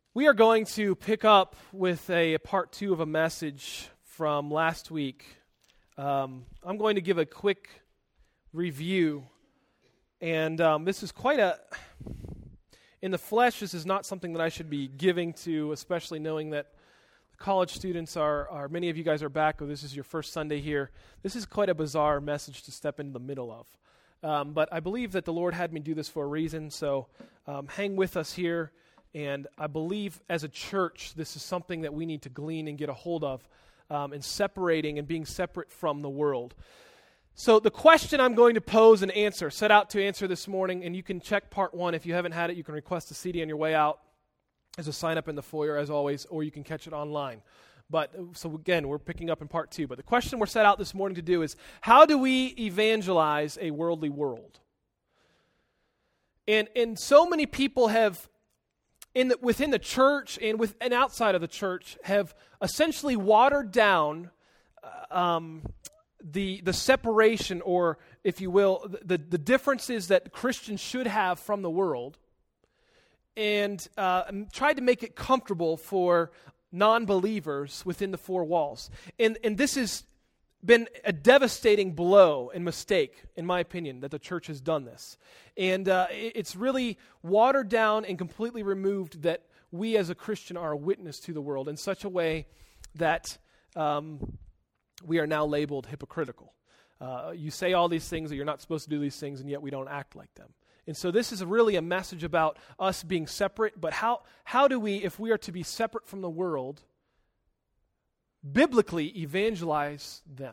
We are going to pick up with a part 2 of a message from last week. I'm going to give a quick review, and this is in the flesh, this is not something that I should be giving to, especially knowing that college students are many of you guys are back, or this is your first Sunday here. This is quite a bizarre message to step into the middle of. But I believe that the Lord had me do this for a reason, so hang with us here. And I believe as a church, this is something that we need to glean and get a hold of in separating and being separate from the world. So the question I'm going to pose and set out to answer this morning, and you can check part 1. If you haven't had it, you can request a CD on your way out. There's a sign up in the foyer as always, or you can catch it online. But so again, we're picking up in part 2. But the question we're set out this morning to do is, how do we evangelize a worldly world? And so many people have within the church and outside of the church have essentially watered down the separation, or if you will, the differences that Christians should have from the world, and tried to make it comfortable for non-believers within the four walls. And this has been a devastating blow and mistake, in my opinion, that the church has done this. And it's really watered down and completely removed that we as a Christian are a witness to the world in such a way that we are now labeled hypocritical. You say all these things, that you're not supposed to do these things, and yet we don't act like them. And so this is really a message about us being separate, but how do we, if we are to be separate from the world, biblically evangelize them?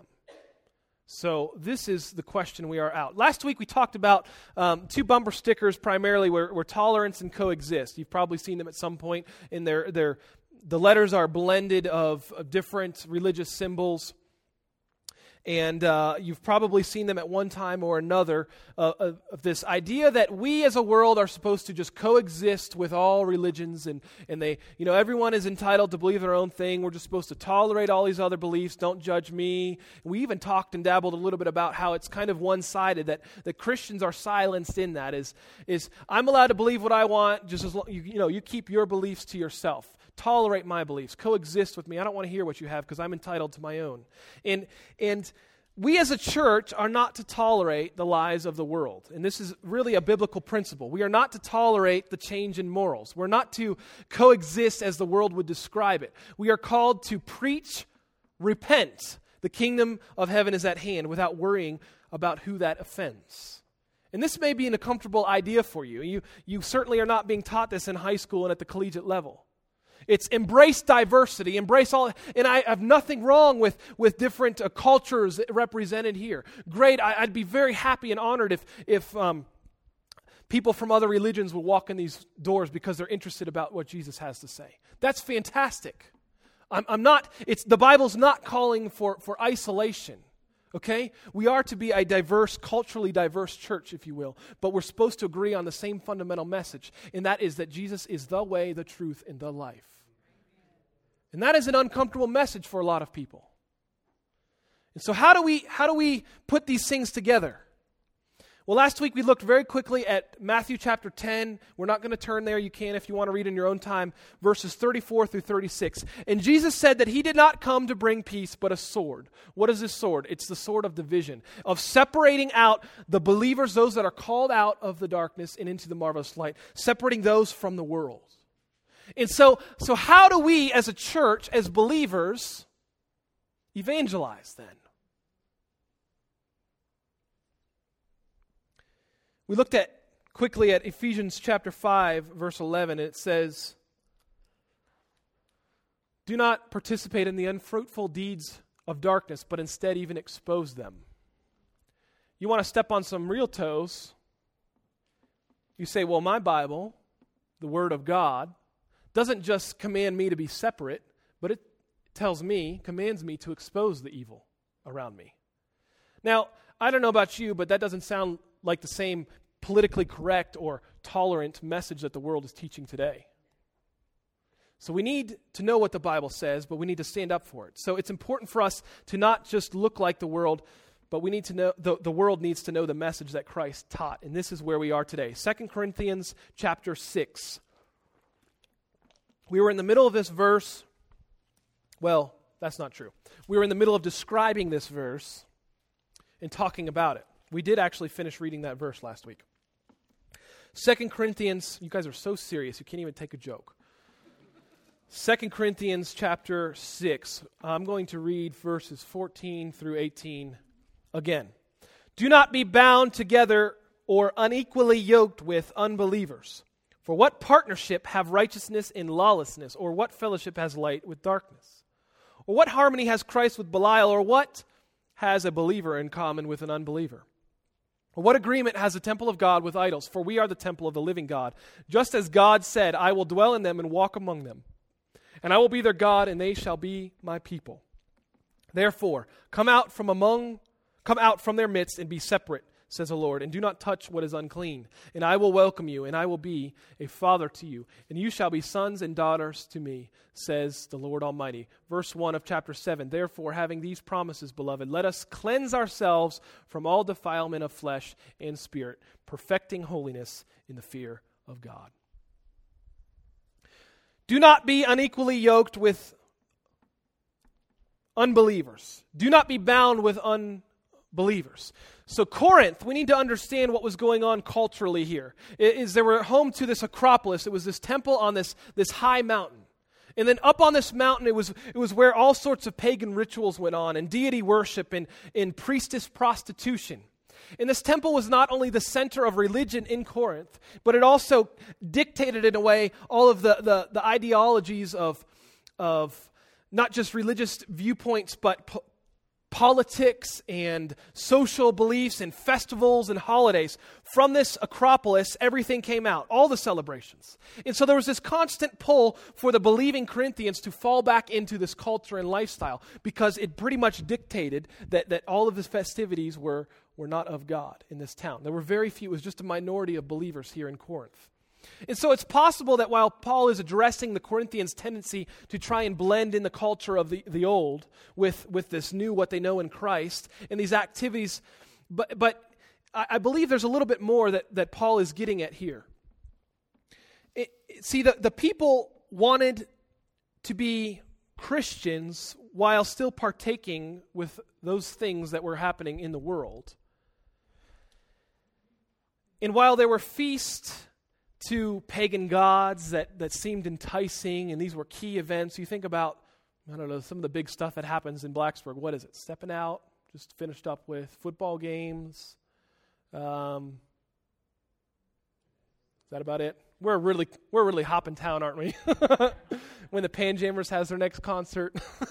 So this is the question we are out. Last week we talked about 2 bumper stickers primarily where tolerance and coexist. You've probably seen them at some point. In the letters are blended of different religious symbols. And you've probably seen them at one time or another of this idea that we as a world are supposed to just coexist with all religions, and they, everyone is entitled to believe their own thing. We're just supposed to tolerate all these other beliefs. Don't judge me. We even talked and dabbled a little bit about how it's kind of one-sided, that Christians are silenced in that. Is I'm allowed to believe what I want, just as long, you keep your beliefs to yourself. Tolerate my beliefs. Coexist with me. I don't want to hear what you have because I'm entitled to my own. And we as a church are not to tolerate the lies of the world. And this is really a biblical principle. We are not to tolerate the change in morals. We're not to coexist as the world would describe it. We are called to preach, repent. The kingdom of heaven is at hand, without worrying about who that offends. And this may be an uncomfortable idea for you. You certainly are not being taught this in high school and at the collegiate level. It's embrace diversity, embrace all, and I have nothing wrong with different cultures represented here. Great, I'd be very happy and honored if people from other religions would walk in these doors because they're interested about what Jesus has to say. That's fantastic. The Bible's not calling for isolation. Okay? We are to be a culturally diverse church, if you will, but we're supposed to agree on the same fundamental message, and that is that Jesus is the way, the truth, and the life. And that is an uncomfortable message for a lot of people. And so how do we put these things together? Well, last week we looked very quickly at Matthew chapter 10. We're not going to turn there. You can if you want to read in your own time, verses 34 through 36. And Jesus said that he did not come to bring peace, but a sword. What is this sword? It's the sword of division, of separating out the believers, those that are called out of the darkness and into the marvelous light, separating those from the world. And so how do we as a church, as believers, evangelize then? We looked quickly at Ephesians chapter 5, verse 11. It says, "Do not participate in the unfruitful deeds of darkness, but instead even expose them." You want to step on some real toes. You say, well, my Bible, the Word of God, doesn't just command me to be separate, but it commands me to expose the evil around me. Now, I don't know about you, but that doesn't sound like the same politically correct or tolerant message that the world is teaching today. So we need to know what the Bible says, but we need to stand up for it. So it's important for us to not just look like the world, but we need to know the world needs to know the message that Christ taught. And this is where we are today. 2 Corinthians chapter 6. we were in the middle of this verse. Well, that's not true. We were in the middle of describing this verse and talking about it. We did actually finish reading that verse last week. 2 Corinthians, you guys are so serious, you can't even take a joke. 2 Corinthians chapter 6, I'm going to read verses 14 through 18 again. Do not be bound together or unequally yoked with unbelievers. For what partnership have righteousness in lawlessness? Or what fellowship has light with darkness? Or what harmony has Christ with Belial? Or what has a believer in common with an unbeliever? Or what agreement has the temple of God with idols? For we are the temple of the living God. Just as God said, I will dwell in them and walk among them. And I will be their God, and they shall be my people. Therefore, come out from their midst and be separate, says the Lord, and do not touch what is unclean. And I will welcome you, and I will be a father to you, and you shall be sons and daughters to me, says the Lord Almighty. Verse 1 of chapter 7, therefore, having these promises, beloved, let us cleanse ourselves from all defilement of flesh and spirit, perfecting holiness in the fear of God. Do not be unequally yoked with unbelievers. Do not be bound with unbelievers. So Corinth, we need to understand what was going on culturally here. They were home to this Acropolis. It was this temple on this high mountain. And then up on this mountain, it was where all sorts of pagan rituals went on, and deity worship, and priestess prostitution. And this temple was not only the center of religion in Corinth, but it also dictated in a way all of the ideologies of not just religious viewpoints, but politics and social beliefs and festivals and holidays. From this Acropolis, everything came out, all the celebrations. And so there was this constant pull for the believing Corinthians to fall back into this culture and lifestyle, because it pretty much dictated that all of the festivities were not of God in this town. There were very few. It was just a minority of believers here in Corinth. And so it's possible that while Paul is addressing the Corinthians' tendency to try and blend in the culture of the old with this new, what they know in Christ, and these activities, but I believe there's a little bit more that Paul is getting at here. See, the people wanted to be Christians while still partaking with those things that were happening in the world. And while there were feasts to pagan gods that seemed enticing, and these were key events, you think about, I don't know, some of the big stuff that happens in Blacksburg. What is it? Stepping Out, just finished up with football games. Is that about it? We're really hopping town, aren't we? When the Panjammers has their next concert.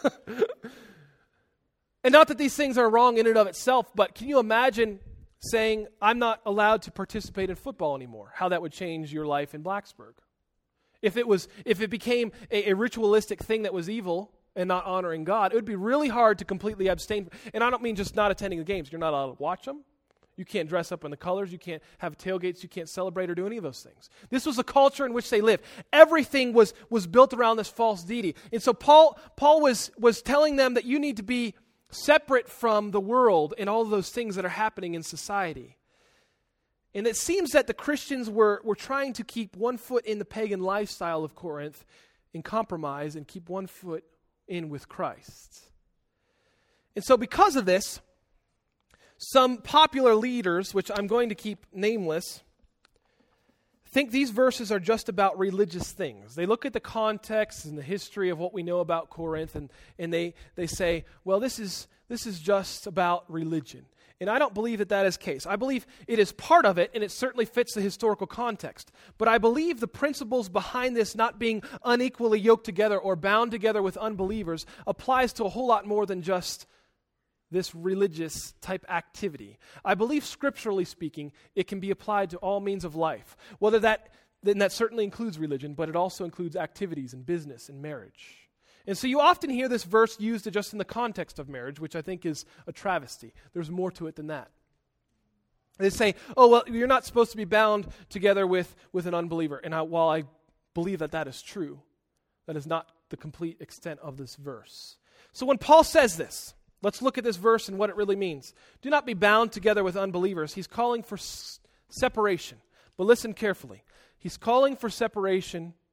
And not that these things are wrong in and of itself, but can you imagine saying, I'm not allowed to participate in football anymore? How that would change your life in Blacksburg. If it became a ritualistic thing that was evil and not honoring God, it would be really hard to completely abstain. And I don't mean just not attending the games. You're not allowed to watch them. You can't dress up in the colors. You can't have tailgates. You can't celebrate or do any of those things. This was the culture in which they lived. Everything was built around this false deity. And so Paul was telling them that you need to be separate from the world and all of those things that are happening in society. And it seems that the Christians were trying to keep one foot in the pagan lifestyle of Corinth and compromise and keep one foot in with Christ. And so because of this, some popular leaders, which I'm going to keep nameless, think these verses are just about religious things. They look at the context and the history of what we know about Corinth, and they say, well, this is just about religion. And I don't believe that is the case. I believe it is part of it, and it certainly fits the historical context. But I believe the principles behind this not being unequally yoked together or bound together with unbelievers applies to a whole lot more than just this religious type activity. I believe, scripturally speaking, it can be applied to all means of life. Whether that certainly includes religion, but it also includes activities and business and marriage. And so you often hear this verse used just in the context of marriage, which I think is a travesty. There's more to it than that. They say, oh, well, you're not supposed to be bound together with an unbeliever. And while I believe that is true, that is not the complete extent of this verse. So when Paul says this, let's look at this verse and what it really means. Do not be bound together with unbelievers. He's calling for separation. But listen carefully. He's calling for separation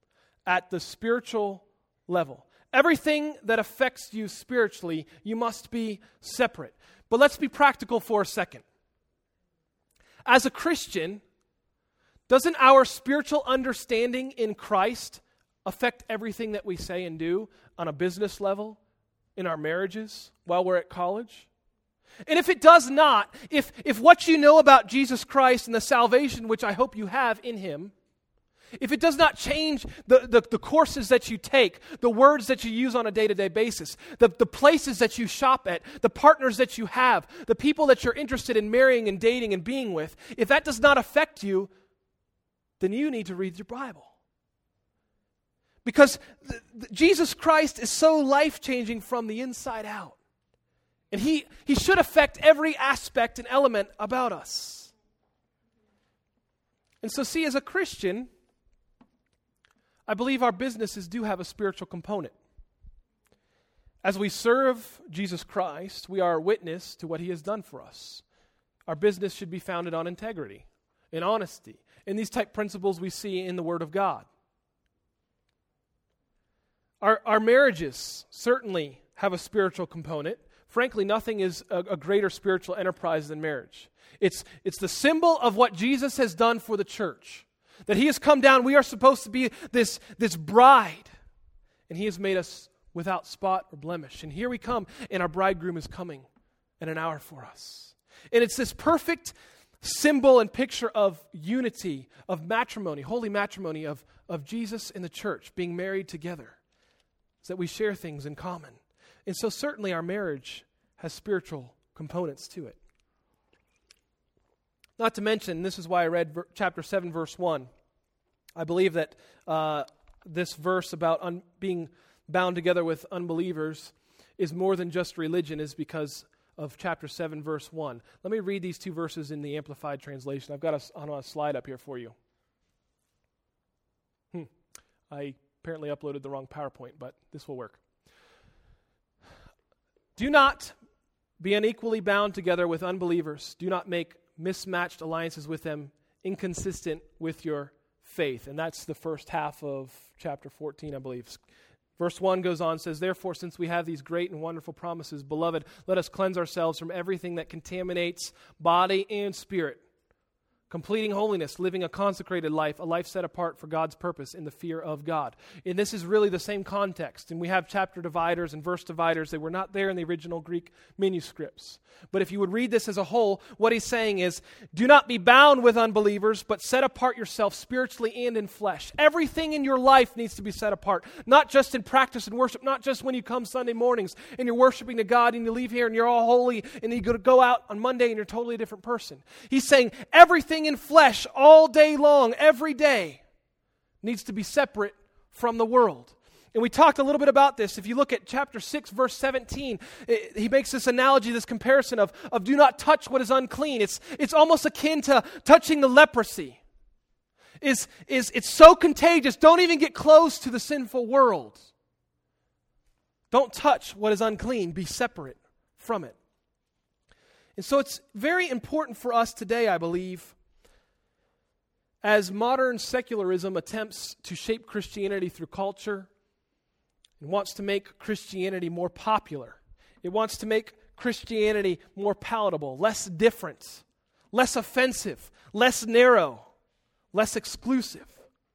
at the spiritual level. Everything that affects you spiritually, you must be separate. But let's be practical for a second. As a Christian, doesn't our spiritual understanding in Christ affect everything that we say and do on a business level, in our marriages, while we're at college? And if it does not, if what you know about Jesus Christ and the salvation which I hope you have in Him, if it does not change the courses that you take, the words that you use on a day-to-day basis, the places that you shop at, the partners that you have, the people that you're interested in marrying and dating and being with, if that does not affect you, then you need to read your Bible. Because Jesus Christ is so life-changing from the inside out. And he should affect every aspect and element about us. And so see, as a Christian, I believe our businesses do have a spiritual component. As we serve Jesus Christ, we are a witness to what He has done for us. Our business should be founded on integrity, in honesty, and these type principles we see in the Word of God. Our marriages certainly have a spiritual component. Frankly, nothing is a greater spiritual enterprise than marriage. It's the symbol of what Jesus has done for the church. That He has come down, we are supposed to be this bride. And He has made us without spot or blemish. And here we come, and our bridegroom is coming in an hour for us. And it's this perfect symbol and picture of unity, of matrimony, holy matrimony of Jesus and the church being married together. So that we share things in common. And so certainly our marriage has spiritual components to it. Not to mention, this is why I read chapter 7, verse 1. I believe that this verse about being bound together with unbelievers is more than just religion, is because of chapter 7, verse 1. Let me read these two verses in the Amplified Translation. I've got on a slide up here for you. I apparently uploaded the wrong PowerPoint, but this will work. Do not be unequally bound together with unbelievers. Do not make mismatched alliances with them, inconsistent with your faith. And that's the first half of chapter 14, I believe. Verse 1 goes on, says, "Therefore, since we have these great and wonderful promises, beloved, let us cleanse ourselves from everything that contaminates body and spirit, completing holiness, living a consecrated life, a life set apart for God's purpose in the fear of God." And this is really the same context. And we have chapter dividers and verse dividers. They were not there in the original Greek manuscripts. But if you would read this as a whole, what he's saying is, do not be bound with unbelievers, but set apart yourself spiritually and in flesh. Everything in your life needs to be set apart. Not just in practice and worship, not just when you come Sunday mornings and you're worshiping to God and you leave here and you're all holy and then you go out on Monday and you're a totally different person. He's saying everything in flesh all day long, every day, needs to be separate from the world. And we talked a little bit about this. If you look at chapter 6, verse 17, he makes this analogy, this comparison of do not touch what is unclean. It's almost akin to touching the leprosy. It's so contagious. Don't even get close to the sinful world. Don't touch what is unclean. Be separate from it. And so it's very important for us today, I believe, as modern secularism attempts to shape Christianity through culture, it wants to make Christianity more popular. It wants to make Christianity more palatable, less different, less offensive, less narrow, less exclusive.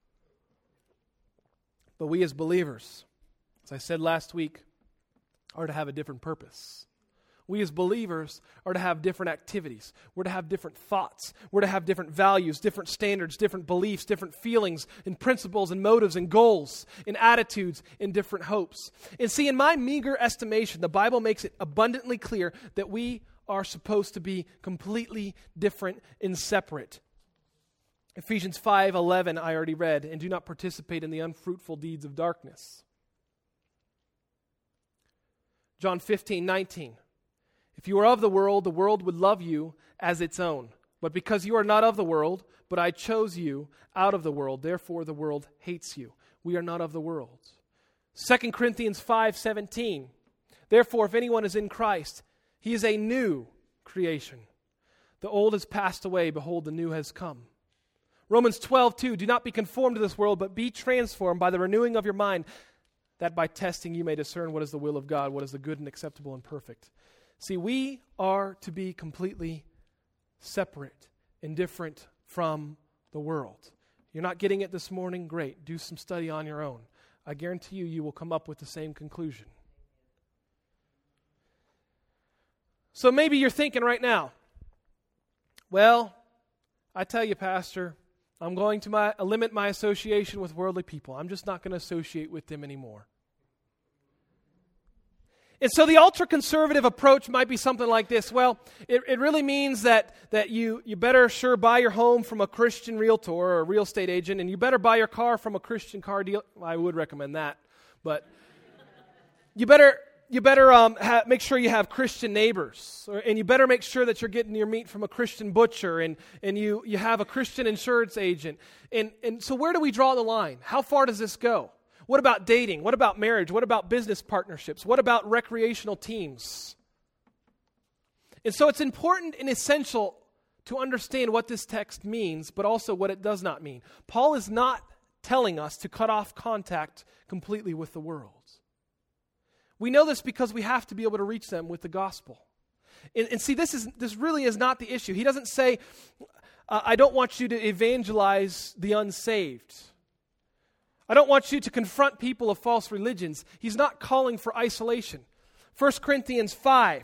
But we as believers, as I said last week, are to have a different purpose. We as believers are to have different activities. We're to have different thoughts. We're to have different values, different standards, different beliefs, different feelings and principles and motives and goals and attitudes and different hopes. And see, in my meager estimation, the Bible makes it abundantly clear that we are supposed to be completely different and separate. Ephesians 5:11 I already read, "And do not participate in the unfruitful deeds of darkness." John 15:19. "If you are of the world would love you as its own. But because you are not of the world, but I chose you out of the world, therefore the world hates you." We are not of the world. 2 Corinthians 5:17. "Therefore, if anyone is in Christ, he is a new creation. The old has passed away, behold, the new has come." Romans 12:2, do not be conformed to this world, but be transformed by the renewing of your mind, that by testing you may discern what is the will of God, what is the good and acceptable and perfect. See, we are to be completely separate and different from the world. You're not getting it this morning? Great. Do some study on your own. I guarantee you, you will come up with the same conclusion. So maybe you're thinking right now, well, I tell you, Pastor, I'm going to limit my association with worldly people. I'm just not going to associate with them anymore. And so the ultra-conservative approach might be something like this. Well, it really means that you better sure buy your home from a Christian realtor or a real estate agent, and you better buy your car from a Christian car dealer. I would recommend that. But you better make sure you have Christian neighbors, and you better make sure that you're getting your meat from a Christian butcher, and you have a Christian insurance agent. And so where do we draw the line? How far does this go? What about dating? What about marriage? What about business partnerships? What about recreational teams? And so it's important and essential to understand what this text means, but also what it does not mean. Paul is not telling us to cut off contact completely with the world. We know this because we have to be able to reach them with the gospel. And see, this really is not the issue. He doesn't say, I don't want you to evangelize the unsaved. I don't want you to confront people of false religions. He's not calling for isolation. 1 Corinthians 5,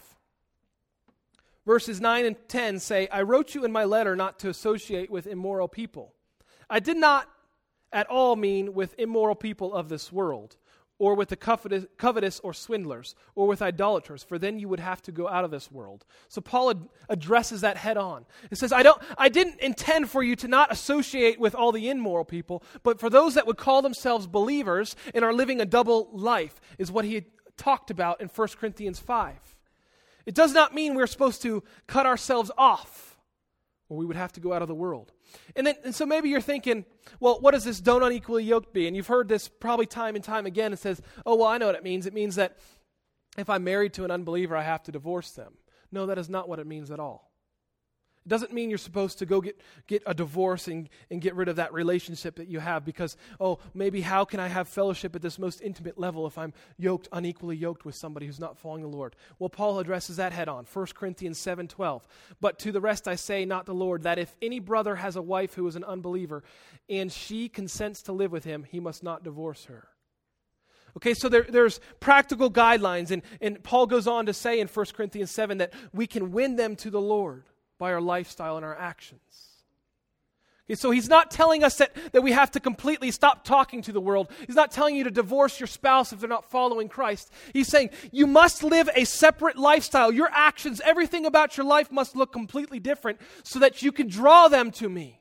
verses 9 and 10 say, I wrote you in my letter not to associate with immoral people. I did not at all mean with immoral people of this world, or with the covetous or swindlers, or with idolaters, for then you would have to go out of this world. So Paul addresses that head on. It says, I didn't intend for you to not associate with all the immoral people, but for those that would call themselves believers and are living a double life, is what he had talked about in 1 Corinthians 5. It does not mean we're supposed to cut ourselves off, or we would have to go out of the world. And so maybe you're thinking, well, what does this don't unequally yoked be? And you've heard this probably time and time again. It says, oh, well, I know what it means. It means that if I'm married to an unbeliever, I have to divorce them. No, that is not what it means at all. It doesn't mean you're supposed to go get a divorce and get rid of that relationship that you have because, oh, maybe how can I have fellowship at this most intimate level if I'm unequally yoked with somebody who's not following the Lord? Well, Paul addresses that head on. 1 Corinthians 7:12. But to the rest I say, not the Lord, that if any brother has a wife who is an unbeliever and she consents to live with him, he must not divorce her. Okay, so there's practical guidelines, and Paul goes on to say in 1 Corinthians 7 that we can win them to the Lord by our lifestyle and our actions. Okay, so he's not telling us that we have to completely stop talking to the world. He's not telling you to divorce your spouse if they're not following Christ. He's saying you must live a separate lifestyle. Your actions, everything about your life must look completely different so that you can draw them to me.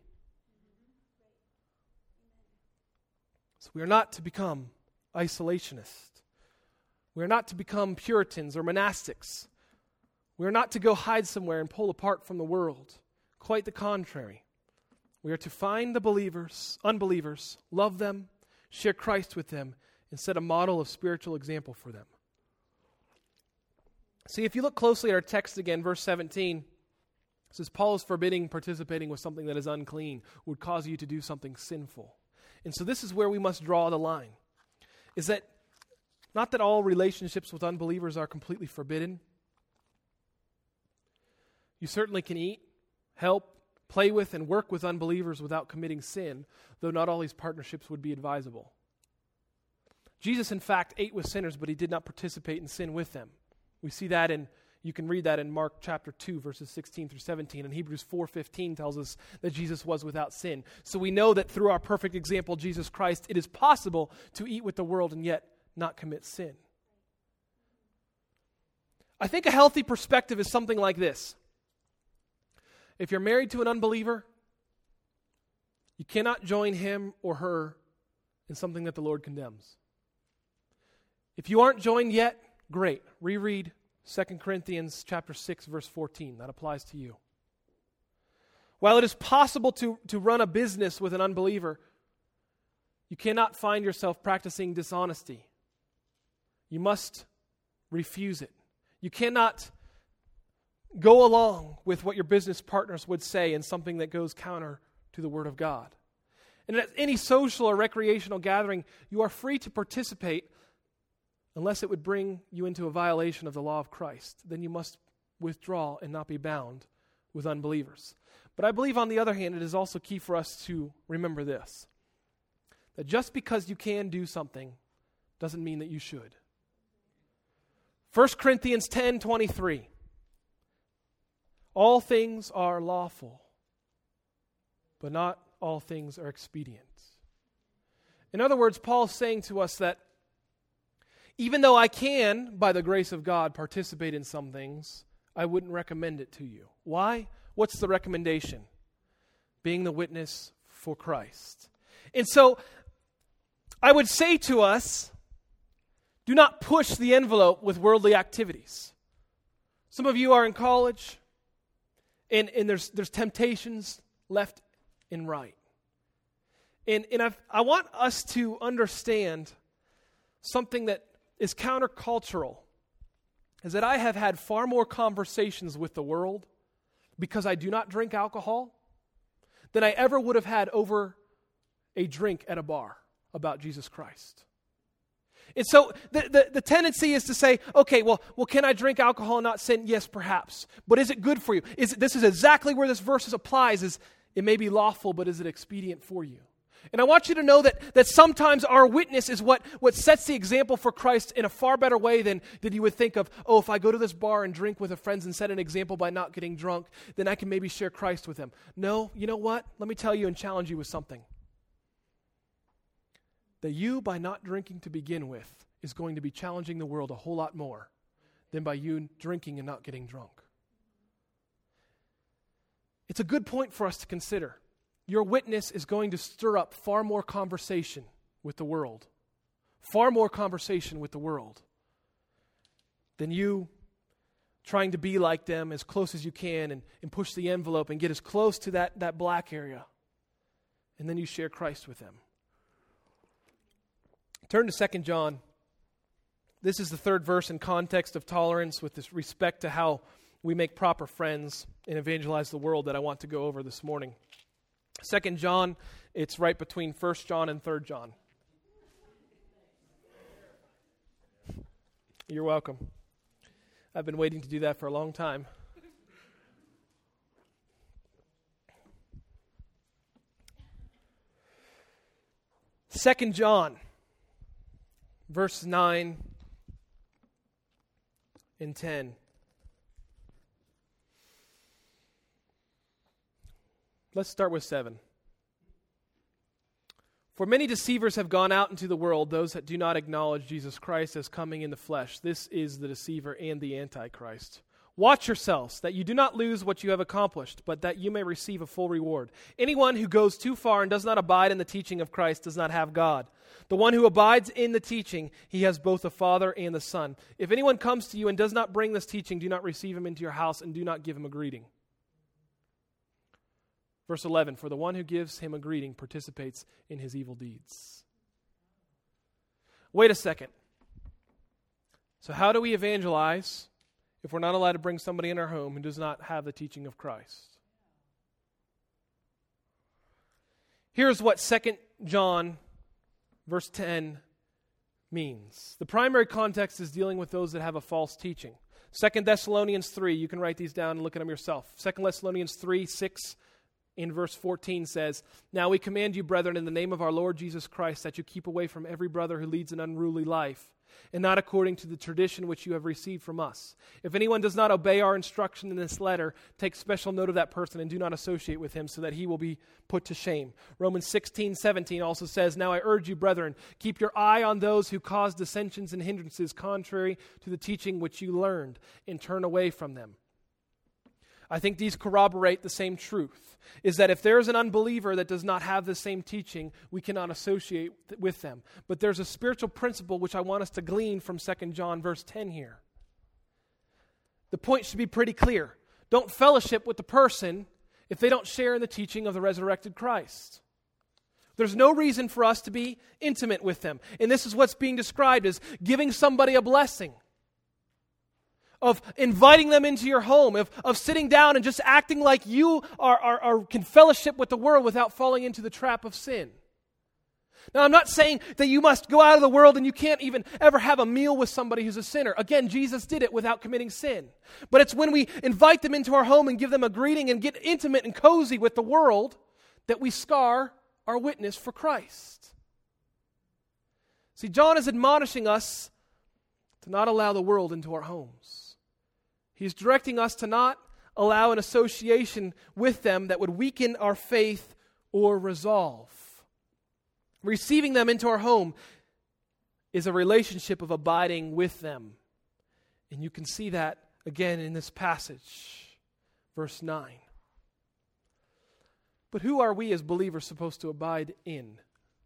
So we are not to become isolationists. We are not to become Puritans or monastics. We are not to go hide somewhere and pull apart from the world. Quite the contrary. We are to find the unbelievers, love them, share Christ with them, and set a model of spiritual example for them. See, if you look closely at our text again, verse 17, it says, Paul is forbidding participating with something that is unclean, would cause you to do something sinful. And so this is where we must draw the line. Is that not that all relationships with unbelievers are completely forbidden. You certainly can eat, help, play with, and work with unbelievers without committing sin, though not all these partnerships would be advisable. Jesus, in fact, ate with sinners, but he did not participate in sin with them. We see that you can read that in Mark chapter 2, verses 16 through 17, and Hebrews 4:15 tells us that Jesus was without sin. So we know that through our perfect example, Jesus Christ, it is possible to eat with the world and yet not commit sin. I think a healthy perspective is something like this. If you're married to an unbeliever, you cannot join him or her in something that the Lord condemns. If you aren't joined yet, great. Reread 2 Corinthians chapter 6, verse 14. That applies to you. While it is possible to run a business with an unbeliever, you cannot find yourself practicing dishonesty. You must refuse it. You cannot go along with what your business partners would say in something that goes counter to the Word of God. And at any social or recreational gathering, you are free to participate unless it would bring you into a violation of the law of Christ. Then you must withdraw and not be bound with unbelievers. But I believe, on the other hand, it is also key for us to remember this, that just because you can do something doesn't mean that you should. 1 Corinthians 10:23. All things are lawful, but not all things are expedient. In other words, Paul's saying to us that even though I can, by the grace of God, participate in some things, I wouldn't recommend it to you. Why? What's the recommendation? Being the witness for Christ. And so, I would say to us, do not push the envelope with worldly activities. Some of you are in college, and there's temptations left and right. And I want us to understand something that is countercultural, is that I have had far more conversations with the world because I do not drink alcohol than I ever would have had over a drink at a bar about Jesus Christ. And so the tendency is to say, okay, well, can I drink alcohol and not sin? Yes, perhaps. But is it good for you? This is exactly where this verse applies, is it may be lawful, but is it expedient for you? And I want you to know that sometimes our witness is what sets the example for Christ in a far better way than you would think of, if I go to this bar and drink with a friend and set an example by not getting drunk, then I can maybe share Christ with them. No, you know what? Let me tell you and challenge you with something. That you, by not drinking to begin with, is going to be challenging the world a whole lot more than by you drinking and not getting drunk. It's a good point for us to consider. Your witness is going to stir up far more conversation with the world. Far more conversation with the world than you trying to be like them as close as you can and push the envelope and get as close to that black area. And then you share Christ with them. Turn to 2 John. This is the third verse in context of tolerance with this respect to how we make proper friends and evangelize the world that I want to go over this morning. 2 John, it's right between 1 John and 3 John. You're welcome. I've been waiting to do that for a long time. Second John, verse 9 and 10. Let's start with 7. For many deceivers have gone out into the world, those that do not acknowledge Jesus Christ as coming in the flesh. This is the deceiver and the Antichrist. Watch yourselves, that you do not lose what you have accomplished, but that you may receive a full reward. Anyone who goes too far and does not abide in the teaching of Christ does not have God. The one who abides in the teaching, he has both the Father and the Son. If anyone comes to you and does not bring this teaching, do not receive him into your house and do not give him a greeting. Verse 11, for the one who gives him a greeting participates in his evil deeds. Wait a second. So how do we evangelize if we're not allowed to bring somebody in our home who does not have the teaching of Christ? Here's what 2 John verse 10 means. The primary context is dealing with those that have a false teaching. 2 Thessalonians 3, you can write these down and look at them yourself. 2 Thessalonians 3, 6 in verse 14 says, now we command you, brethren, in the name of our Lord Jesus Christ, that you keep away from every brother who leads an unruly life, and not according to the tradition which you have received from us. If anyone does not obey our instruction in this letter, take special note of that person and do not associate with him so that he will be put to shame. Romans 16:17 also says, now I urge you, brethren, keep your eye on those who cause dissensions and hindrances contrary to the teaching which you learned, and turn away from them. I think these corroborate the same truth, is that if there is an unbeliever that does not have the same teaching, we cannot associate with them. But there's a spiritual principle which I want us to glean from 2 John verse 10 here. The point should be pretty clear. Don't fellowship with the person if they don't share in the teaching of the resurrected Christ. There's no reason for us to be intimate with them. And this is what's being described as giving somebody a blessing. of inviting them into your home, of sitting down and just acting like you can fellowship with the world without falling into the trap of sin. Now, I'm not saying that you must go out of the world and you can't even ever have a meal with somebody who's a sinner. Again, Jesus did it without committing sin. But it's when we invite them into our home and give them a greeting and get intimate and cozy with the world that we scar our witness for Christ. See, John is admonishing us to not allow the world into our homes. He's directing us to not allow an association with them that would weaken our faith or resolve. Receiving them into our home is a relationship of abiding with them. And you can see that again in this passage, verse 9. But who are we as believers supposed to abide in?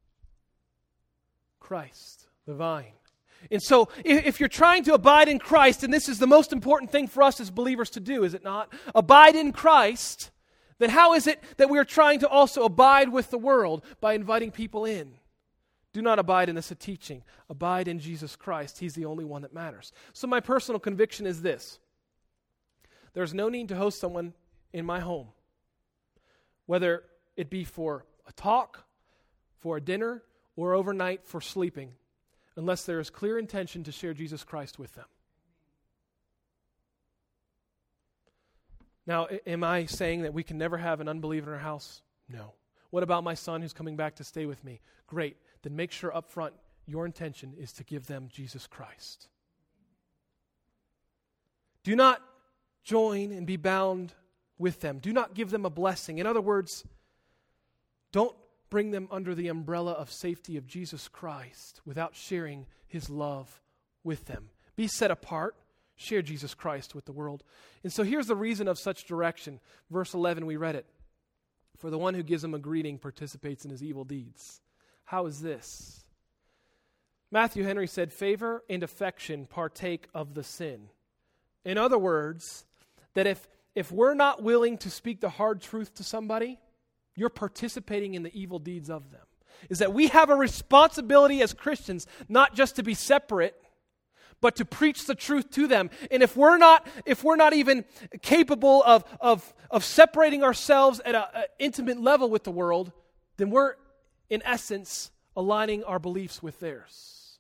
Christ, the vine. And so if you're trying to abide in Christ, and this is the most important thing for us as believers to do, is it not? Abide in Christ. Then how is it that we are trying to also abide with the world? By inviting people in. Do not abide in this teaching. Abide in Jesus Christ. He's the only one that matters. So my personal conviction is this. There's no need to host someone in my home, whether it be for a talk, for a dinner, or overnight for sleeping, unless there is clear intention to share Jesus Christ with them. Now, am I saying that we can never have an unbeliever in our house? No. What about my son who's coming back to stay with me? Great. Then make sure up front your intention is to give them Jesus Christ. Do not join and be bound with them. Do not give them a blessing. In other words, don't bring them under the umbrella of safety of Jesus Christ without sharing His love with them. Be set apart. Share Jesus Christ with the world. And so here's the reason of such direction. Verse 11, we read it. For the one who gives him a greeting participates in his evil deeds. How is this? Matthew Henry said, favor and affection partake of the sin. In other words, that if we're not willing to speak the hard truth to somebody, you're participating in the evil deeds of them. Is that we have a responsibility as Christians not just to be separate, but to preach the truth to them. And if we're not even capable of separating ourselves at an intimate level with the world, then we're, in essence, aligning our beliefs with theirs.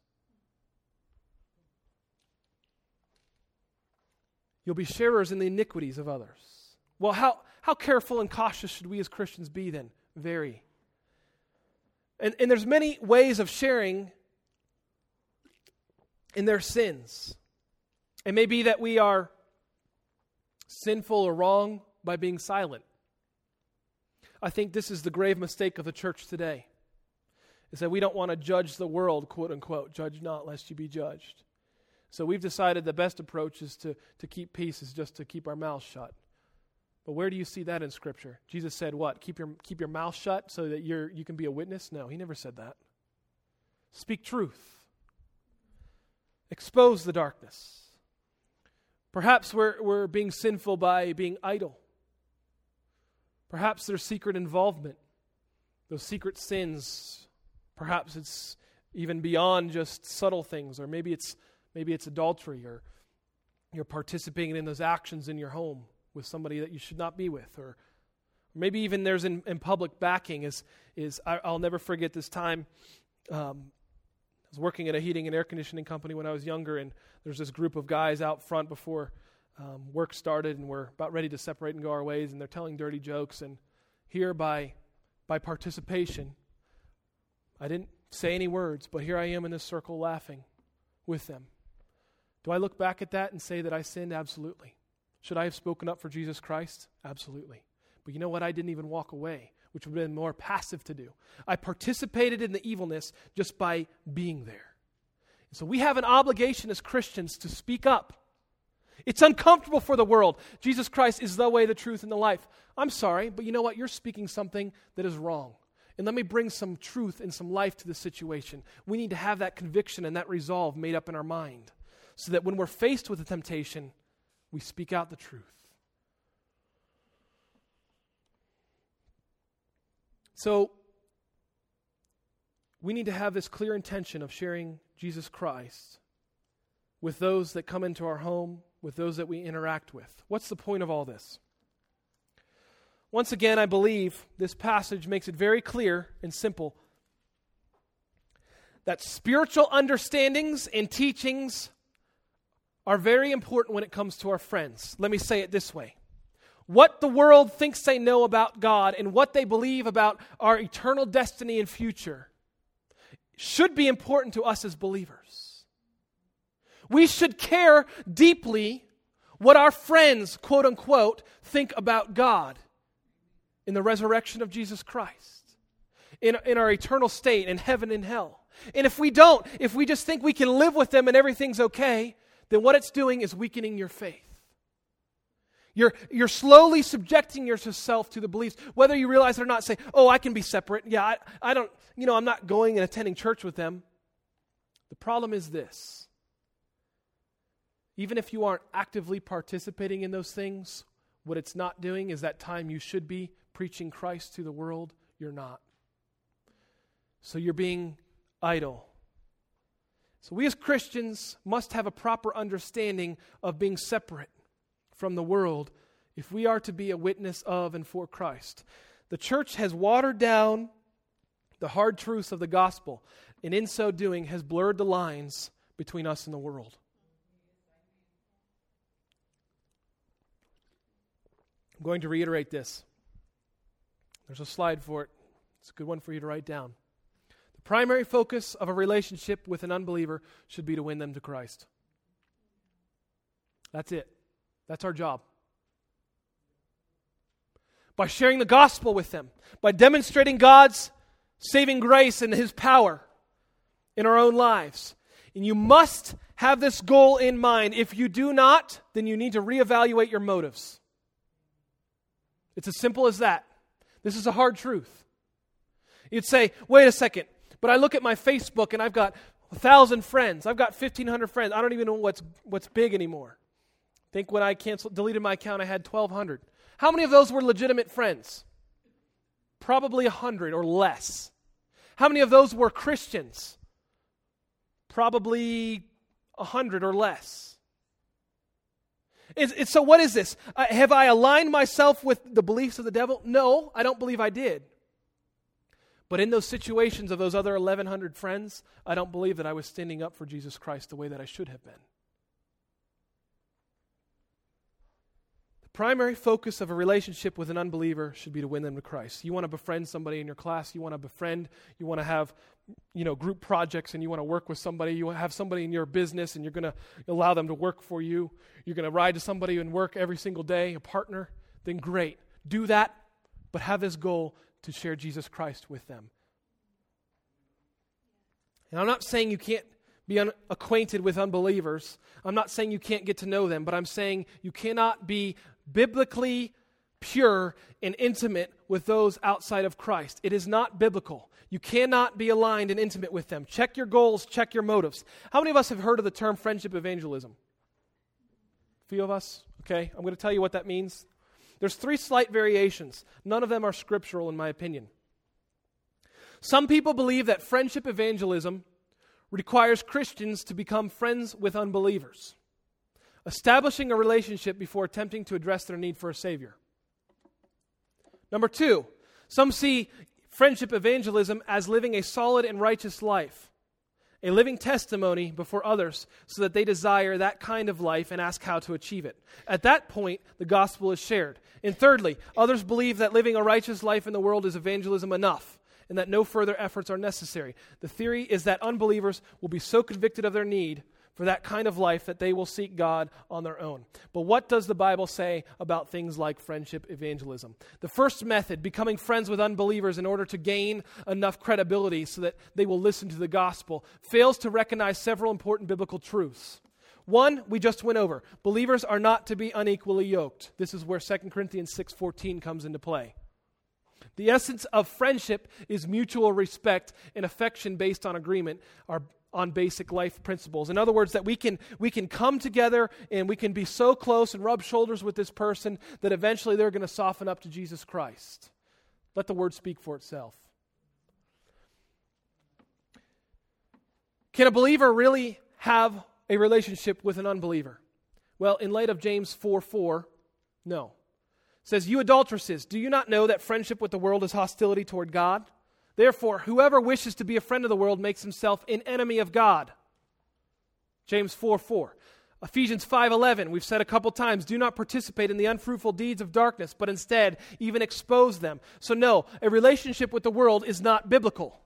You'll be sharers in the iniquities of others. Well, how careful and cautious should we as Christians be then? Very. And there's many ways of sharing in their sins. It may be that we are sinful or wrong by being silent. I think this is the grave mistake of the church today, is that we don't want to judge the world, quote unquote, judge not lest you be judged. So we've decided the best approach is to keep peace, is just to keep our mouths shut. But where do you see that in Scripture? Jesus said what? Keep your mouth shut so that you can be a witness? No, He never said that. Speak truth. Expose the darkness. Perhaps we're being sinful by being idle. Perhaps there's secret involvement. Those secret sins, perhaps it's even beyond just subtle things, or maybe it's adultery, or you're participating in those actions in your home with somebody that you should not be with, or maybe even there's in public backing. I'll never forget this time. I was working at a heating and air conditioning company when I was younger, and there's this group of guys out front before work started, and we're about ready to separate and go our ways, and they're telling dirty jokes. And here, by participation, I didn't say any words, but here I am in this circle laughing with them. Do I look back at that and say that I sinned? Absolutely. Should I have spoken up for Jesus Christ? Absolutely. But you know what? I didn't even walk away, which would have been more passive to do. I participated in the evilness just by being there. So we have an obligation as Christians to speak up. It's uncomfortable for the world. Jesus Christ is the way, the truth, and the life. I'm sorry, but you know what? You're speaking something that is wrong. And let me bring some truth and some life to the situation. We need to have that conviction and that resolve made up in our mind, so that when we're faced with a temptation, we speak out the truth. So, we need to have this clear intention of sharing Jesus Christ with those that come into our home, with those that we interact with. What's the point of all this? Once again, I believe this passage makes it very clear and simple that spiritual understandings and teachings are very important when it comes to our friends. Let me say it this way. What the world thinks they know about God and what they believe about our eternal destiny and future should be important to us as believers. We should care deeply what our friends, quote unquote, think about God in the resurrection of Jesus Christ, in our eternal state, in heaven and hell. And if we don't, if we just think we can live with them and everything's okay, then what it's doing is weakening your faith. You're slowly subjecting yourself to the beliefs, whether you realize it or not. Say, oh, I can be separate. Yeah, I don't, I'm not going and attending church with them. The problem is this. Even if you aren't actively participating in those things, what it's not doing is that time you should be preaching Christ to the world, you're not. So you're being idle. So we as Christians must have a proper understanding of being separate from the world if we are to be a witness of and for Christ. The church has watered down the hard truths of the gospel, and in so doing has blurred the lines between us and the world. I'm going to reiterate this. There's a slide for it. It's a good one for you to write down. The primary focus of a relationship with an unbeliever should be to win them to Christ. That's it. That's our job. By sharing the gospel with them, by demonstrating God's saving grace and His power in our own lives. And you must have this goal in mind. If you do not, then you need to reevaluate your motives. It's as simple as that. This is a hard truth. You'd say, wait a second, but I look at my Facebook and I've got 1,000 friends. I've got 1,500 friends. I don't even know what's big anymore. I think when I deleted my account, I had 1,200. How many of those were legitimate friends? Probably 100 or less. How many of those were Christians? Probably 100 or less. So what is this? Have I aligned myself with the beliefs of the devil? No, I don't believe I did. But in those situations of those other 1,100 friends, I don't believe that I was standing up for Jesus Christ the way that I should have been. The primary focus of a relationship with an unbeliever should be to win them to Christ. You want to befriend somebody in your class, you want to have group projects, and you want to work with somebody, you have somebody in your business and you're going to allow them to work for you, you're going to ride to somebody and work every single day, a partner, then great. Do that, but have this goal to share Jesus Christ with them. And I'm not saying you can't be acquainted with unbelievers. I'm not saying you can't get to know them, but I'm saying you cannot be biblically pure and intimate with those outside of Christ. It is not biblical. You cannot be aligned and intimate with them. Check your goals, check your motives. How many of us have heard of the term friendship evangelism? A few of us? Okay, I'm going to tell you what that means. There's 3 slight variations. None of them are scriptural in my opinion. Some people believe that friendship evangelism requires Christians to become friends with unbelievers, establishing a relationship before attempting to address their need for a Savior. Number 2, some see friendship evangelism as living a solid and righteous life, a living testimony before others so that they desire that kind of life and ask how to achieve it. At that point, the gospel is shared. And thirdly, others believe that living a righteous life in the world is evangelism enough and that no further efforts are necessary. The theory is that unbelievers will be so convicted of their need for that kind of life that they will seek God on their own. But what does the Bible say about things like friendship evangelism? The first method, becoming friends with unbelievers in order to gain enough credibility so that they will listen to the gospel, fails to recognize several important biblical truths. One, we just went over. Believers are not to be unequally yoked. This is where 2 Corinthians 6:14 comes into play. The essence of friendship is mutual respect and affection based on agreement, on basic life principles. In other words, that we can come together and we can be so close and rub shoulders with this person that eventually they're going to soften up to Jesus Christ. Let the word speak for itself. Can a believer really have a relationship with an unbeliever? Well, in light of James 4:4, no. It says, "You adulteresses, do you not know that friendship with the world is hostility toward God? Therefore, whoever wishes to be a friend of the world makes himself an enemy of God." James 4:4. Ephesians 5:11, we've said a couple times, "Do not participate in the unfruitful deeds of darkness, but instead even expose them." So no, a relationship with the world is not biblical.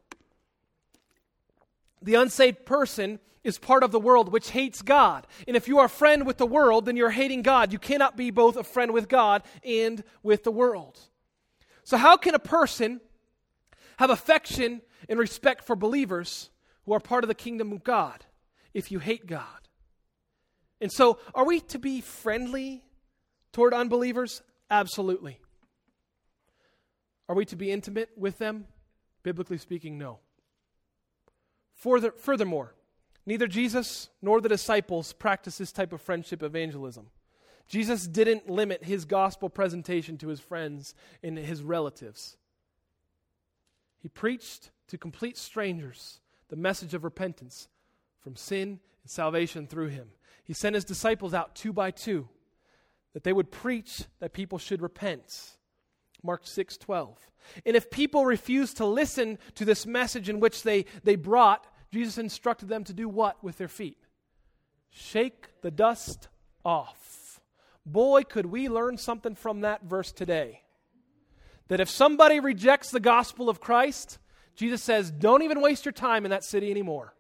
The unsaved person is part of the world which hates God. And if you are a friend with the world, then you're hating God. You cannot be both a friend with God and with the world. So how can a person have affection and respect for believers who are part of the kingdom of God if you hate God? And so, are we to be friendly toward unbelievers? Absolutely. Are we to be intimate with them? Biblically speaking, no. Furthermore, neither Jesus nor the disciples practiced this type of friendship evangelism. Jesus didn't limit his gospel presentation to his friends and his relatives. He preached to complete strangers the message of repentance from sin and salvation through him. He sent his disciples out 2 by 2 that they would preach that people should repent. Mark 6:12. And if people refused to listen to this message in which they brought, Jesus instructed them to do what with their feet? Shake the dust off. Boy, could we learn something from that verse today. That if somebody rejects the gospel of Christ, Jesus says, don't even waste your time in that city anymore.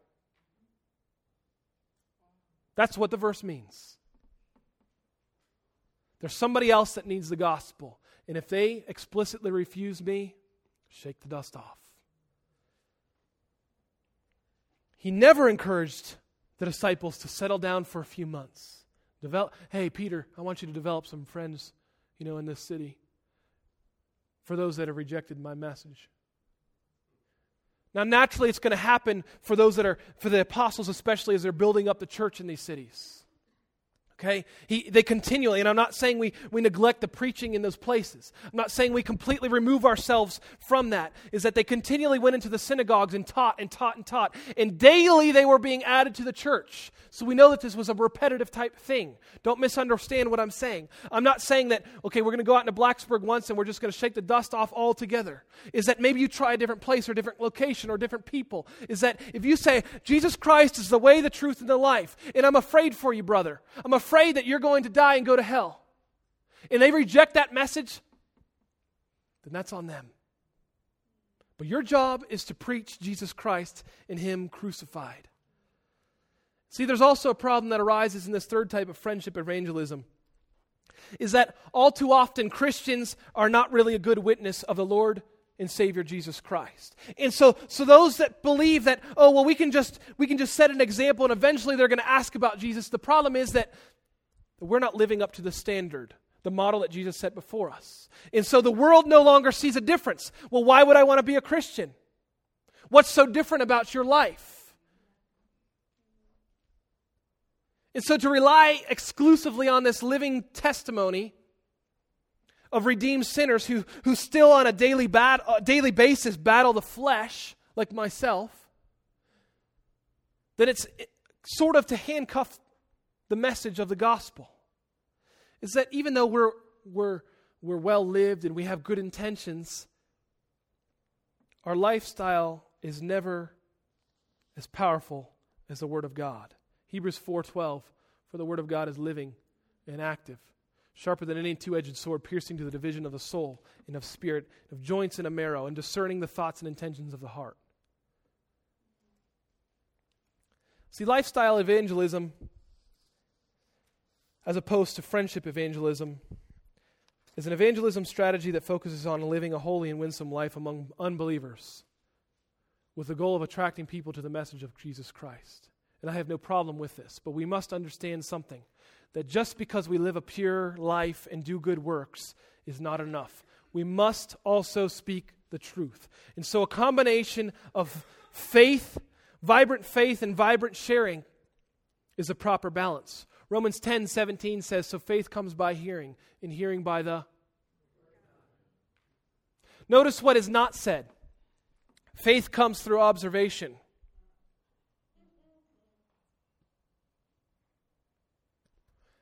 That's what the verse means. There's somebody else that needs the gospel. And if they explicitly refuse me, shake the dust off. He never encouraged the disciples to settle down for a few months. Hey, Peter, I want you to develop some friends, in this city for those that have rejected my message. Now, naturally, it's going to happen for for the apostles especially as they're building up the church in these cities. Okay? They continually, and I'm not saying we neglect the preaching in those places. I'm not saying we completely remove ourselves from that. Is that they continually went into the synagogues and taught and taught and taught. And daily they were being added to the church. So we know that this was a repetitive type thing. Don't misunderstand what I'm saying. I'm not saying that, okay, we're going to go out into Blacksburg once and we're just going to shake the dust off altogether. Is that maybe you try a different place or different location or different people. Is that if you say, Jesus Christ is the way, the truth, and the life, and I'm afraid for you, brother. I'm afraid that you're going to die and go to hell. And they reject that message, then that's on them. But your job is to preach Jesus Christ and Him crucified. See, there's also a problem that arises in this third type of friendship evangelism, is that all too often Christians are not really a good witness of the Lord and Savior Jesus Christ. And so those that believe that, we can just set an example and eventually they're going to ask about Jesus. The problem is that we're not living up to the standard, the model that Jesus set before us. And so the world no longer sees a difference. Well, why would I want to be a Christian? What's so different about your life? And so to rely exclusively on this living testimony of redeemed sinners who still on a daily basis battle the flesh, like myself, that it's sort of to handcuff the message of the gospel. Is that even though we're well lived and we have good intentions, our lifestyle is never as powerful as the Word of God. Hebrews 4:12, for the Word of God is living and active, sharper than any two-edged sword, piercing to the division of the soul and of spirit, of joints and of marrow, and discerning the thoughts and intentions of the heart. See, lifestyle evangelism, as opposed to friendship evangelism, is an evangelism strategy that focuses on living a holy and winsome life among unbelievers with the goal of attracting people to the message of Jesus Christ. And I have no problem with this, but we must understand something, that just because we live a pure life and do good works is not enough. We must also speak the truth. And so a combination of faith, vibrant faith, and vibrant sharing is a proper balance. Romans 10:17 says, so faith comes by hearing, and hearing by the... Notice what is not said. Faith comes through observation.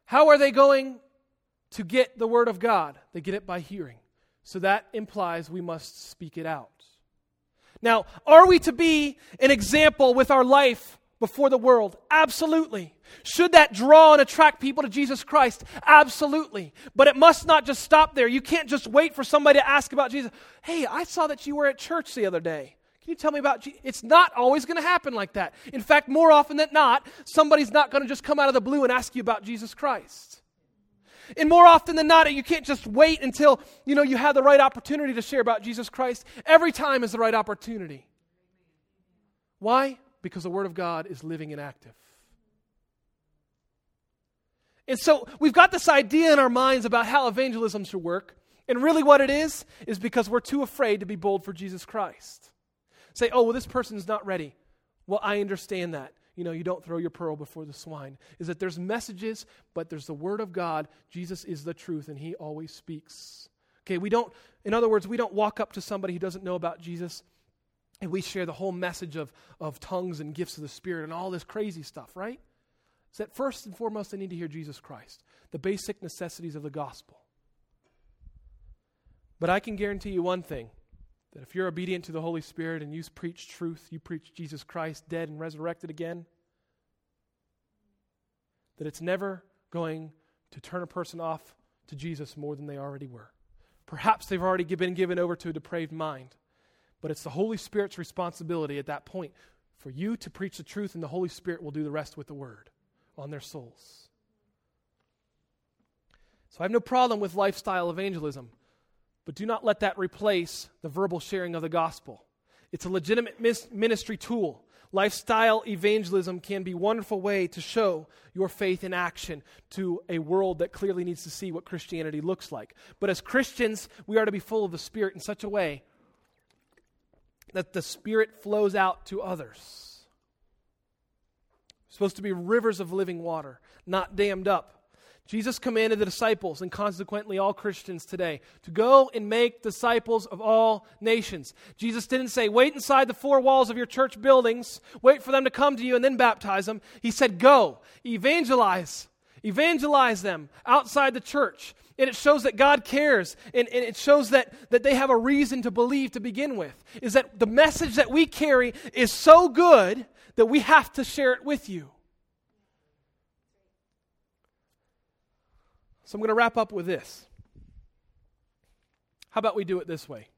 How are they going to get the word of God? They get it by hearing. So that implies we must speak it out. Now, are we to be an example with our life before the world? Absolutely. Should that draw and attract people to Jesus Christ? Absolutely. But it must not just stop there. You can't just wait for somebody to ask about Jesus. Hey, I saw that you were at church the other day. Can you tell me about Jesus? It's not always going to happen like that. In fact, more often than not, somebody's not going to just come out of the blue and ask you about Jesus Christ. And more often than not, you can't just wait until, you have the right opportunity to share about Jesus Christ. Every time is the right opportunity. Why? Because the Word of God is living and active. And so we've got this idea in our minds about how evangelism should work. And really what it is because we're too afraid to be bold for Jesus Christ. Say, oh, well, this person's not ready. Well, I understand that. You don't throw your pearl before the swine. Is that there's messages, but there's the Word of God. Jesus is the truth, and He always speaks. Okay, in other words, we don't walk up to somebody who doesn't know about Jesus, and we share the whole message of tongues and gifts of the Spirit and all this crazy stuff, right? Is that first and foremost, they need to hear Jesus Christ, the basic necessities of the gospel. But I can guarantee you one thing, that if you're obedient to the Holy Spirit and you preach truth, you preach Jesus Christ dead and resurrected again, that it's never going to turn a person off to Jesus more than they already were. Perhaps they've already been given over to a depraved mind, but it's the Holy Spirit's responsibility at that point for you to preach the truth, and the Holy Spirit will do the rest with the Word on their souls. So I have no problem with lifestyle evangelism. But do not let that replace the verbal sharing of the gospel. It's a legitimate ministry tool. Lifestyle evangelism can be a wonderful way to show your faith in action to a world that clearly needs to see what Christianity looks like. But as Christians, we are to be full of the Spirit in such a way that the Spirit flows out to others. We're supposed to be rivers of living water, not dammed up. Jesus commanded the disciples, and consequently all Christians today, to go and make disciples of all nations. Jesus didn't say, wait inside the four walls of your church buildings, wait for them to come to you and then baptize them. He said, go, evangelize them outside the church. And it shows that God cares, and it shows that they have a reason to believe to begin with, is that the message that we carry is so good that we have to share it with you. So I'm going to wrap up with this. How about we do it this way?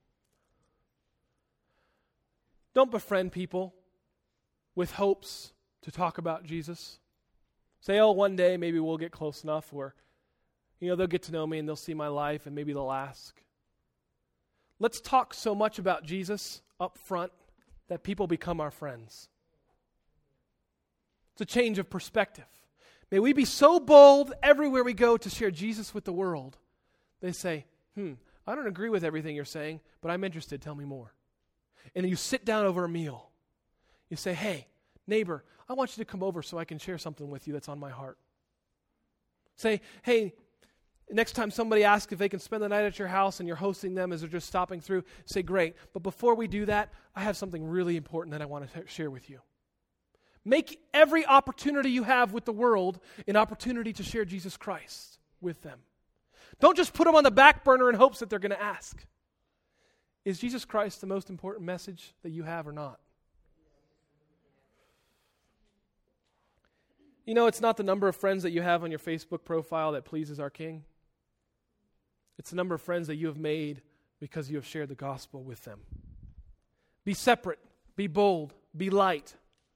Don't befriend people with hopes to talk about Jesus. Say, oh, one day maybe we'll get close enough where, they'll get to know me and they'll see my life and maybe they'll ask. Let's talk so much about Jesus up front that people become our friends. It's a change of perspective. May we be so bold everywhere we go to share Jesus with the world. They say, I don't agree with everything you're saying, but I'm interested. Tell me more. And then you sit down over a meal. You say, hey, neighbor, I want you to come over so I can share something with you that's on my heart. Say, hey, next time somebody asks if they can spend the night at your house and you're hosting them as they're just stopping through, say, great. But before we do that, I have something really important that I want to share with you. Make every opportunity you have with the world an opportunity to share Jesus Christ with them. Don't just put them on the back burner in hopes that they're going to ask. Is Jesus Christ the most important message that you have or not? It's not the number of friends that you have on your Facebook profile that pleases our King. It's the number of friends that you have made because you have shared the gospel with them. Be separate, be bold, be light.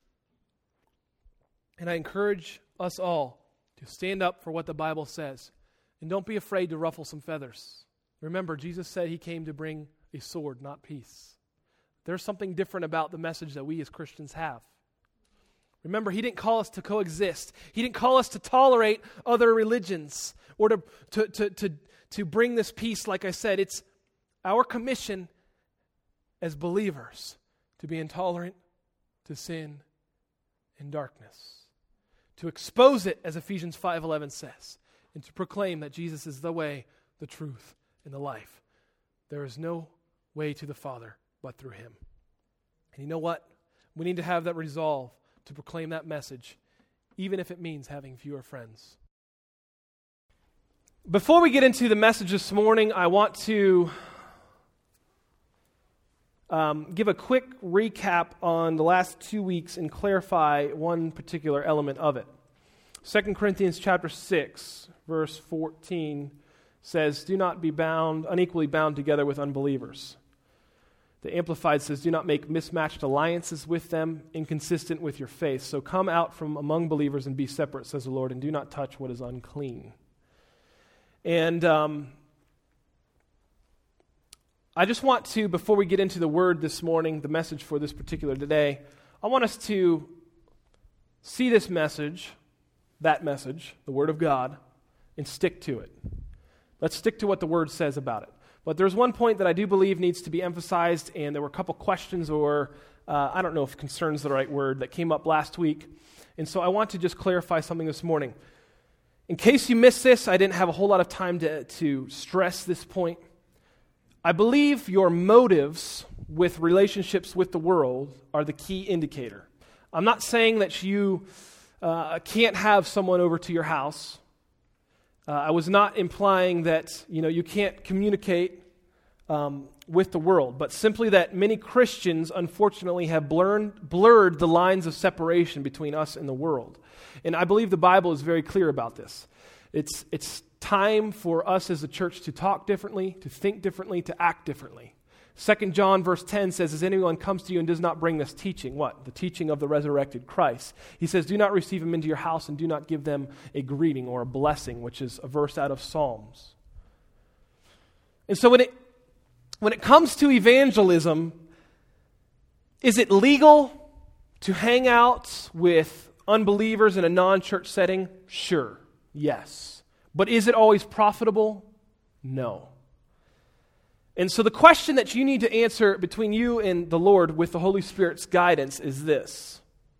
And I encourage us all to stand up for what the Bible says. And don't be afraid to ruffle some feathers. Remember, Jesus said He came to bring a sword, not peace. There's something different about the message that we as Christians have. Remember, He didn't call us to coexist. He didn't call us to tolerate other religions or to bring this peace. Like I said, it's our commission as believers to be intolerant to sin and darkness. To expose it, as Ephesians 5:11 says, and to proclaim that Jesus is the way, the truth, and the life. There is no way to the Father but through Him. And you know what? We need to have that resolve to proclaim that message, even if it means having fewer friends. Before we get into the message this morning, I want to give a quick recap on the last 2 weeks and clarify one particular element of it. 2 Corinthians chapter 6, verse 14 says, "Do not be unequally bound together with unbelievers." The Amplified says, "Do not make mismatched alliances with them, inconsistent with your faith. So come out from among believers and be separate, says the Lord, and do not touch what is unclean." And I just want to, before we get into the word this morning, the message for this particular today, I want us to see this message, that message, the Word of God, and stick to it. Let's stick to what the Word says about it. But there's one point that I do believe needs to be emphasized, and there were a couple questions or, I don't know if concern's the right word, that came up last week. And so I want to just clarify something this morning. In case you missed this, I didn't have a whole lot of time to stress this point. I believe your motives with relationships with the world are the key indicator. I'm not saying that you can't have someone over to your house. I was not implying that you can't communicate with the world, but simply that many Christians, unfortunately, have blurred the lines of separation between us and the world. And I believe the Bible is very clear about this. It's time for us as a church to talk differently, to think differently, to act differently. 2 John verse 10 says, "As anyone comes to you and does not bring this teaching," what? The teaching of the resurrected Christ. He says, "Do not receive him into your house and do not give them a greeting or a blessing," which is a verse out of Psalms. And so when it comes to evangelism, is it legal to hang out with unbelievers in a non-church setting? Sure, yes. But is it always profitable? No. And so the question that you need to answer between you and the Lord with the Holy Spirit's guidance is this.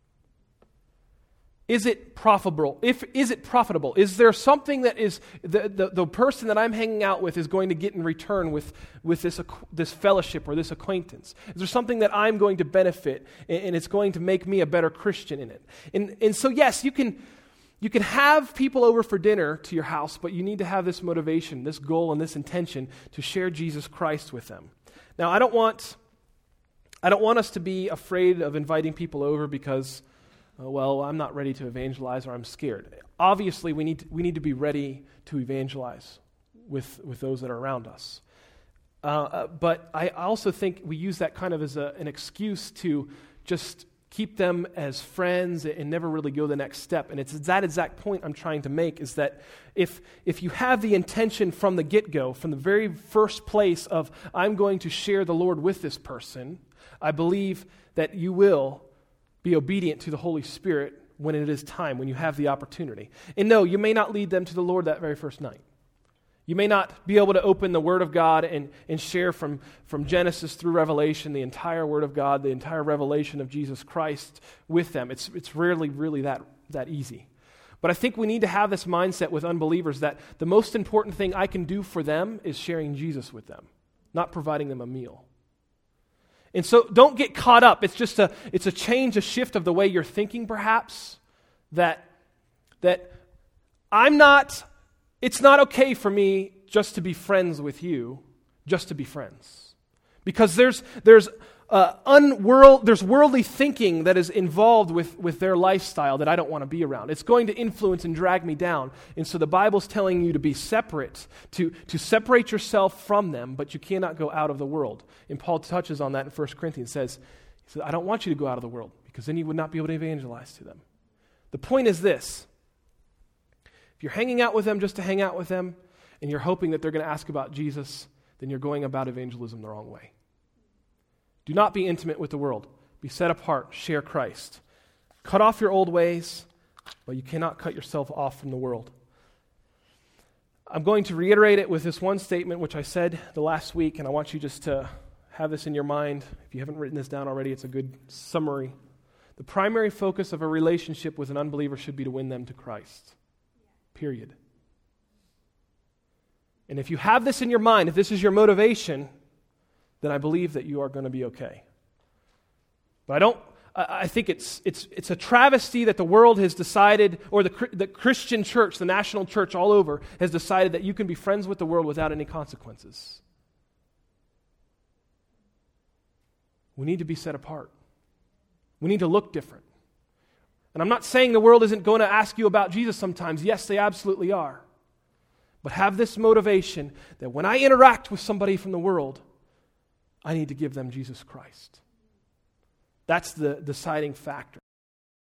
Is it profitable? Is it profitable? Is there something that is the person that I'm hanging out with is going to get in return with this fellowship or this acquaintance? Is there something that I'm going to benefit and it's going to make me a better Christian in it? And so yes, you can have people over for dinner to your house, but you need to have this motivation, this goal, and this intention to share Jesus Christ with them. Now, I don't want us to be afraid of inviting people over because, I'm not ready to evangelize or I'm scared. Obviously, we need to be ready to evangelize with those that are around us. But I also think we use that kind of as an excuse to just keep them as friends and never really go the next step. And it's that exact point I'm trying to make, is that if you have the intention from the get-go, from the very first place of, I'm going to share the Lord with this person, I believe that you will be obedient to the Holy Spirit when it is time, when you have the opportunity. And no, you may not lead them to the Lord that very first night. You may not be able to open the Word of God and share from Genesis through Revelation, the entire Word of God, the entire revelation of Jesus Christ with them. It's rarely really that easy. But I think we need to have this mindset with unbelievers that the most important thing I can do for them is sharing Jesus with them, not providing them a meal. And so don't get caught up. It's a change, a shift of the way you're thinking perhaps, that it's not okay for me just to be friends with you, just to be friends. Because there's worldly thinking that is involved with their lifestyle that I don't want to be around. It's going to influence and drag me down. And so the Bible's telling you to be separate, to separate yourself from them, but you cannot go out of the world. And Paul touches on that in 1 Corinthians. He says, I don't want you to go out of the world, because then you would not be able to evangelize to them. The point is this. If you're hanging out with them just to hang out with them, and you're hoping that they're going to ask about Jesus, then you're going about evangelism the wrong way. Do not be intimate with the world. Be set apart. Share Christ. Cut off your old ways, but you cannot cut yourself off from the world. I'm going to reiterate it with this one statement, which I said the last week, and I want you just to have this in your mind. If you haven't written this down already, it's a good summary. The primary focus of a relationship with an unbeliever should be to win them to Christ. Period. And if you have this in your mind, if this is your motivation, then I believe that you are going to be okay. But I think it's a travesty that the world has decided, or the Christian church, the national church all over, has decided that you can be friends with the world without any consequences. We need to be set apart. We need to look different. And I'm not saying the world isn't going to ask you about Jesus sometimes. Yes, they absolutely are. But have this motivation that when I interact with somebody from the world, I need to give them Jesus Christ. That's the deciding factor.